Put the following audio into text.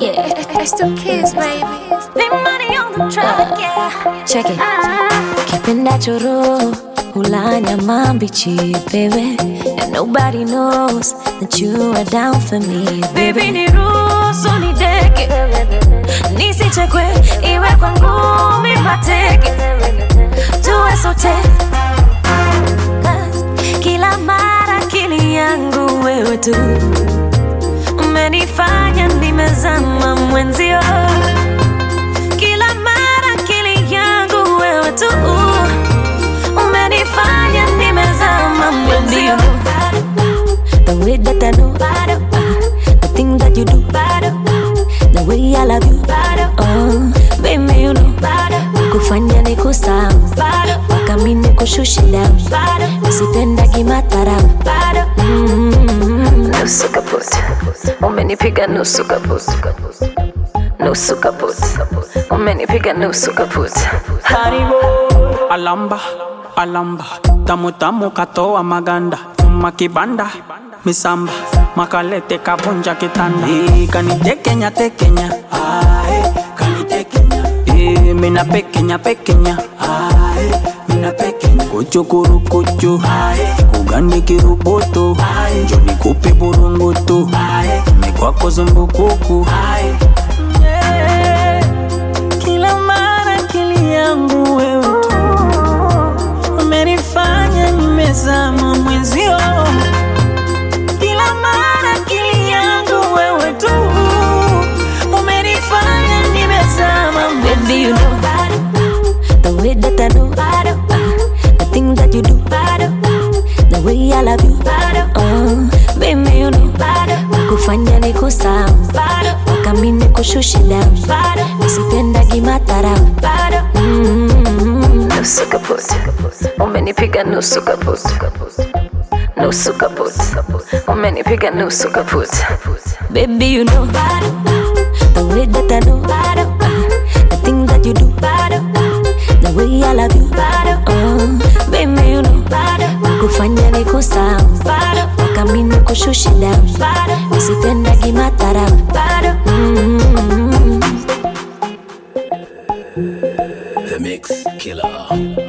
Yeah, it's the kids, baby. Big money on the track, yeah. Check it. Kipenda choro hulanya mambichi, baby, and nobody knows that you are down for me, baby. Niruhusu nideke, nisichekwe, iwe kwa ngumi mateke, tuwe sote. Kila mara akili yangu wewe tu, umenifanya nimezama mwenzio. Kila mara akili yangu wewe tu, umenifanya nimezama mwenzio. The way that I know, the thing that you do, the way I love you, oh, baby you know, kufanya nikusahau, waka mimi nikushushe down, nisipenda kimatara. Nusu kaput, umenipiga nusu kaput. Nusu kaput, umenipiga nusu kaput. Haribo, alamba, alamba, tamu tamu katoa maganda, makibanda, misamba, makalete kabunja kitanda. Kanitekenya tekenya, kanitekenya. Mina pekenya, mina pekenya. Kuchu kuru kuchu, kugani kiruboto, njoni kupe burungutu, mekwako zumbukuku. Kila mara akili yangu wewe tu, umenifanya nimezama mwenzio. Kila mara akili yangu wewe tu, umenifanya nimezama mwenzio. Baby you know, the way that I know, the thing that you do, the way I love you, oh, baby you know, kufanya nikusahau, waka mimi nikushushe down, nisipenda kimatara. Nusu kaput, umenipiga nusu kaput. Nusu kaput, umenipiga nusu kaput. Baby you know, the way that I know, the thing that you do, the way I love you, oh, baby you know, kufanya nikusahau, waka mimi nikushushe down, nisipenda kimatara. The Mix Killer.